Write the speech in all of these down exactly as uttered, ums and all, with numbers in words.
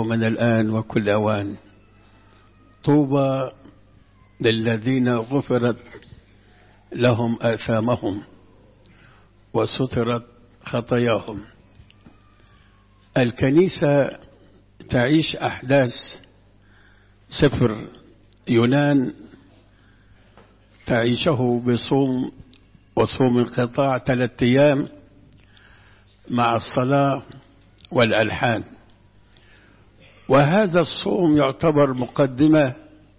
من الآن وكل أوان. طوبى للذين غفرت لهم آثامهم وسترت خطاياهم. الكنيسة تعيش أحداث سفر يونان، تعيشه بصوم وصوم انقطاع ثلاثة أيام مع الصلاة والألحان. وهذا الصوم يعتبر مقدمة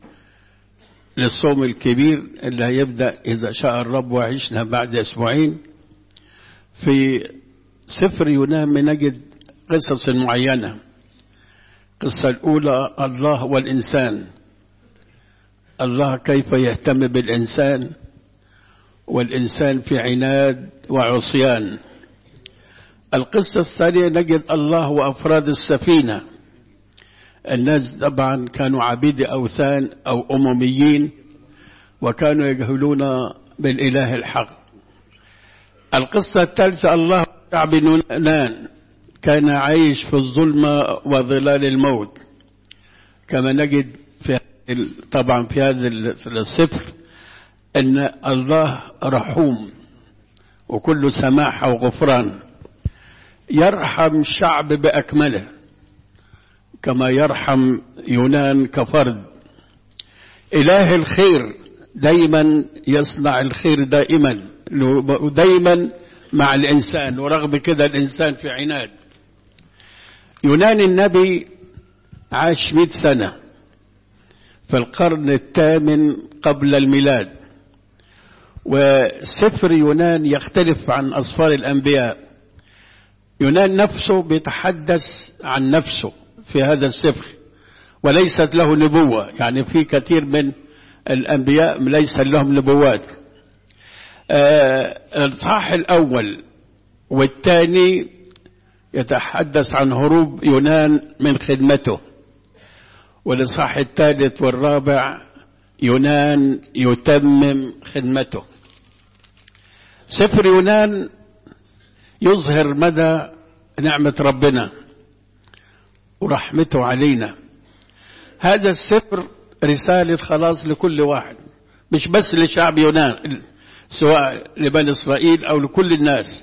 للصوم الكبير اللي هيبدأ إذا شاء الرب وعيشنا بعد أسبوعين. في سفر يونان بنجد قصص معينة. القصة الأولى الله والإنسان، الله كيف يهتم بالإنسان والإنسان في عناد وعصيان. القصة الثانية نجد الله وأفراد السفينة. الناس طبعا كانوا عبيد أوثان أو أمميين وكانوا يجهلون بالإله الحق. القصة الثالثة الله شعب يونان كان عايش في الظلمة وظلال الموت، كما نجد في طبعا في هذا السفر أن الله رحوم وكل سماحة وغفران، يرحم شعب بأكمله كما يرحم يونان كفرد. إله الخير دايما يصنع الخير دائما ودايما مع الإنسان، ورغم كده الإنسان في عناد. يونان النبي عاش مئة سنة في القرن الثامن قبل الميلاد، وسفر يونان يختلف عن أسفار الأنبياء. يونان نفسه بيتحدث عن نفسه في هذا السفر وليست له نبوة، يعني في كثير من الأنبياء ليس لهم نبوات. الإصحاح الأول والثاني يتحدث عن هروب يونان من خدمته، والإصحاح الثالث والرابع يونان يتمم خدمته. سفر يونان يظهر مدى نعمة ربنا ورحمته علينا. هذا السفر رسالة خلاص لكل واحد، مش بس لشعب يونان، سواء لبني إسرائيل أو لكل الناس.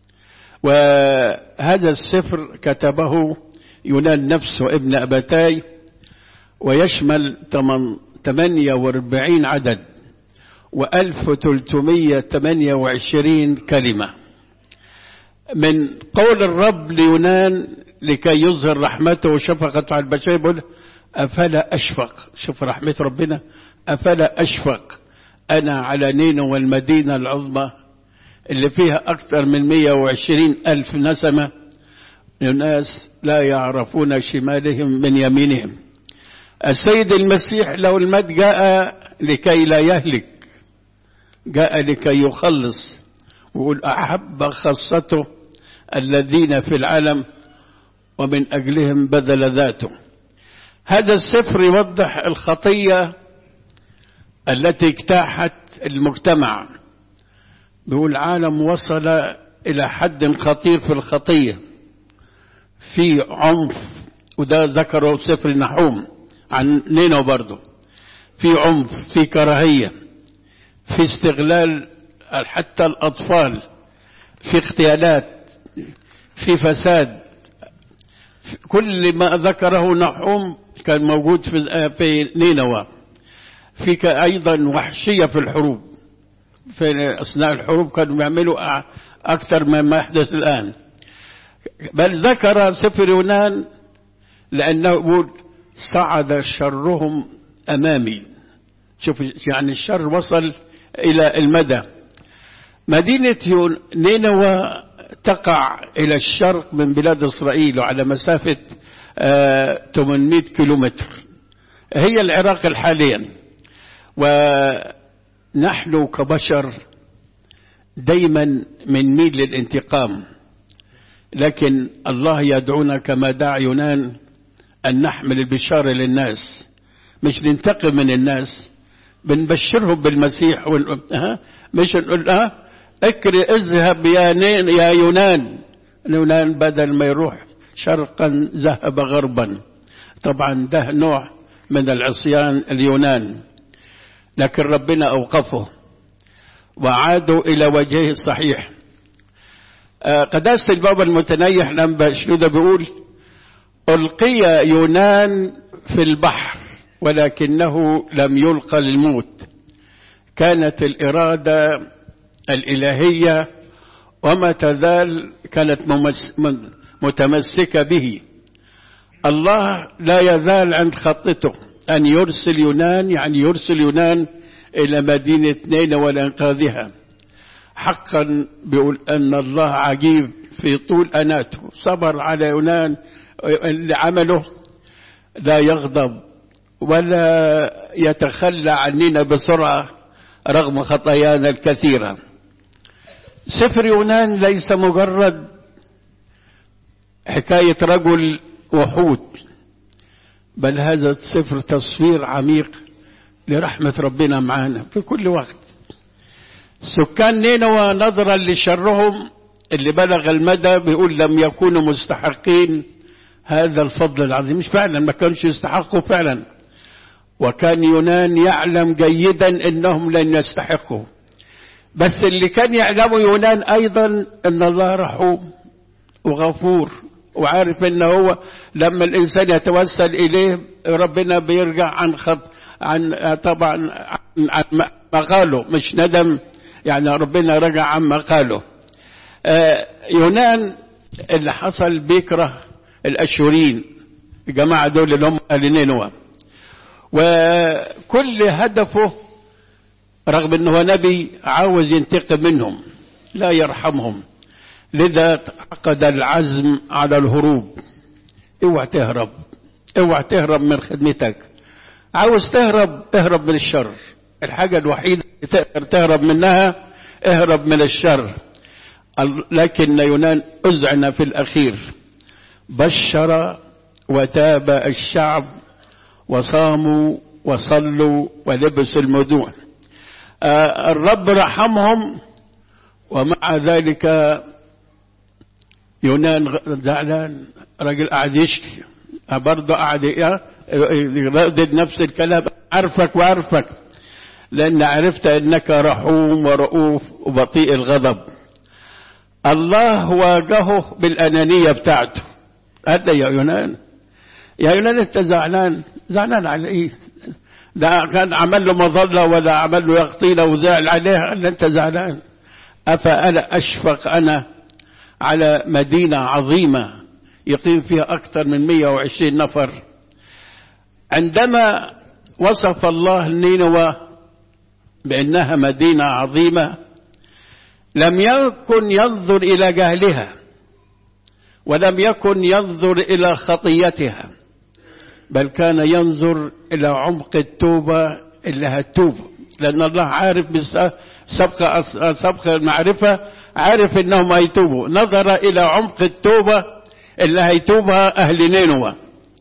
وهذا السفر كتبه يونان نفسه ابن أبتاي، ويشمل ثمانية وأربعين عدد وألف وثلاثمائة وثمانية وعشرين كلمة من قول الرب ليونان لكي يظهر رحمته وشفقته على البشر. يقول أفلا أشفق، شوف رحمة ربنا، أفلا أشفق أنا على نينوى والمدينة العظمى اللي فيها أكثر من مئة وعشرين ألف نسمة، الناس لا يعرفون شمالهم من يمينهم. السيد المسيح لو المجد جاء لكي لا يهلك، جاء لكي يخلص، ويقول أحب خاصته الذين في العالم ومن أجلهم بذل ذاته. هذا السفر يوضح الخطية التي اجتاحت المجتمع. بيقول العالم وصل إلى حد خطير في الخطية، في عنف، وده ذكره سفر نحوم عن نينوى برضه. في عنف، في كراهية، في استغلال حتى الأطفال، في اغتيالات، في فساد. كل ما ذكره نحوم كان موجود في في نينوى. في أيضا وحشية في الحروب، في أثناء الحروب كانوا يعملوا أكثر مما يحدث الآن. بل ذكر سفر يونان لأنه يقول صعد شرهم أمامي. شوف يعني الشر وصل إلى المدى. مدينة نينوى تقع إلى الشرق من بلاد إسرائيل وعلى مسافة ثمانمائة كيلومتر، هي العراق حاليا. ونحن كبشر دايما بنميل للانتقام، لكن الله يدعونا كما دعا يونان أن نحمل البشارة للناس، مش ننتقم من الناس، بنبشرهم بالمسيح ون... أه؟ مش نقول اه اكري اذهب يا نين يا يونان. يونان بدل ما يروح شرقا ذهب غربا. طبعا ده نوع من العصيان اليونان، لكن ربنا أوقفه وعادوا إلى وجهه الصحيح. قداسة البابا المتنيح لما شنودة بيقول ألقي يونان في البحر ولكنه لم يلقى للموت، كانت الإرادة الإلهية وما تزال كانت متمسكة به. الله لا يزال عند خطته أن يرسل يونان، يعني يرسل يونان إلى مدينة نينوى لإنقاذها. حقا بيقول أن الله عجيب في طول أناته، صبر على يونان اللي عمله، لا يغضب ولا يتخلى عننا بسرعة رغم خطايانا الكثيرة. سفر يونان ليس مجرد حكاية رجل وحوت، بل هذا السفر تصوير عميق لرحمة ربنا معانا في كل وقت. سكان نينوى نظرا لشرهم اللي بلغ المدى بيقول لم يكونوا مستحقين هذا الفضل العظيم، مش فعلا ما كانش يستحقوا فعلا، وكان يونان يعلم جيدا انهم لن يستحقوا. بس اللي كان يعلمه يونان ايضا ان الله رحوم وغفور، وعارف ان هو لما الانسان يتوسل اليه ربنا بيرجع عن خط عن طبعا عن ما قاله، مش ندم، يعني ربنا رجع عن ما قاله. آه يونان اللي حصل بيكره الاشوريين، الجماعه دول اللي هم اهل نينوى، وكل هدفه رغم انه نبي عاوز ينتقم منهم لا يرحمهم، لذا عقد العزم على الهروب. اوعى تهرب، اوعى تهرب من خدمتك، عاوز تهرب اهرب من الشر، الحاجة الوحيدة اللي تقدر تهرب منها اهرب من الشر. لكن يونان أذعن في الأخير، بشر وتاب الشعب وصاموا وصلوا ولبسوا المدوع. آه الرب رحمهم، ومع ذلك يونان زعلان، راجل قاعد يشكي برضه، قاعد يردد نفس الكلام، عارفك وعارفك لأن عرفت أنك رحوم ورؤوف وبطيء الغضب. الله واجهه بالأنانية بتاعته. هذا يا يونان، يا يونان أنت زعلان، زعلان على إيه؟ ده كان عمل له مظلة ولا عمل له يغطيله وزعل عليها، أن أنت زعلان. أفأنا أشفق أنا على مدينة عظيمة يقيم فيها أكثر من مئة وعشرين نفر. عندما وصف الله نينوى بأنها مدينة عظيمة لم يكن ينظر إلى جهلها ولم يكن ينظر إلى خطيتها، بل كان ينظر إلى عمق التوبة اللي هتوب، لأن الله عارف سبق سبق المعرفة، عارف إنهم هيتوبوا. نظر إلى عمق التوبة اللي هيتوبها أهل نينوى.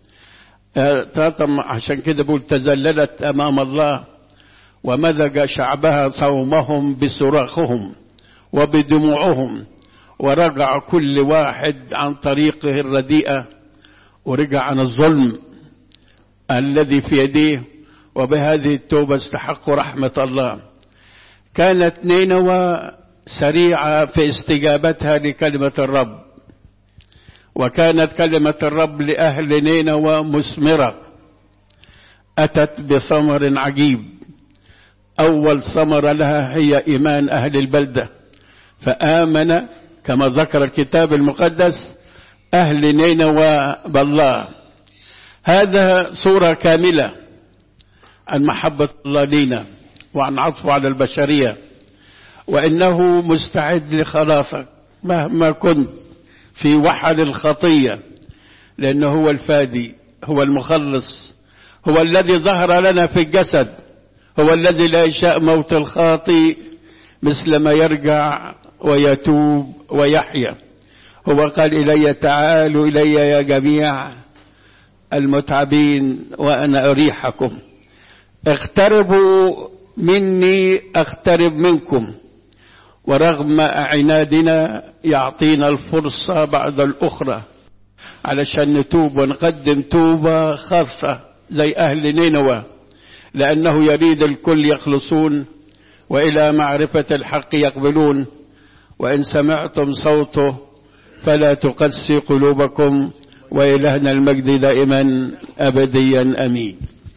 عشان كده بقول تذللت أمام الله ومزج شعبها صومهم بصراخهم وبدموعهم، ورجع كل واحد عن طريقه الرديئة ورجع عن الظلم الذي في يديه، وبهذه التوبة استحقوا رحمة الله. كانت نينوى سريعة في استجابتها لكلمة الرب، وكانت كلمة الرب لأهل نينوى مثمرة، أتت بثمر عجيب. أول ثمرة لها هي إيمان أهل البلدة، فآمن كما ذكر الكتاب المقدس أهل نينوى بالله. هذا صورة كاملة عن محبة الله لنا وعن عطفه على البشرية، وإنه مستعد لخلاصك مهما كنت في وحل الخطية، لأنه هو الفادي، هو المخلص، هو الذي ظهر لنا في الجسد، هو الذي لا يشاء موت الخاطئ مثل ما يرجع ويتوب ويحيا. هو قال إلي تعالوا إلي يا جميع المتعبين وأنا أريحكم، اقتربوا مني اقترب منكم. ورغم عنادنا يعطينا الفرصة بعد الأخرى علشان نتوب ونقدم توبة خاصة زي أهل نينوى، لأنه يريد الكل يخلصون وإلى معرفة الحق يقبلون. وإن سمعتم صوته فلا تقسي قلوبكم، وإلهنا المجد دائما أبديا أمين.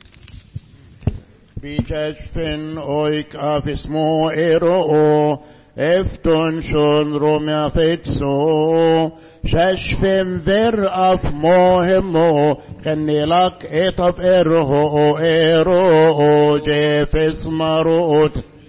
Bikäsfen oik af små ero, efton schon romia fetso, Käsfen ver af mohemo, Kenilak et af erho ero, Jefes marot,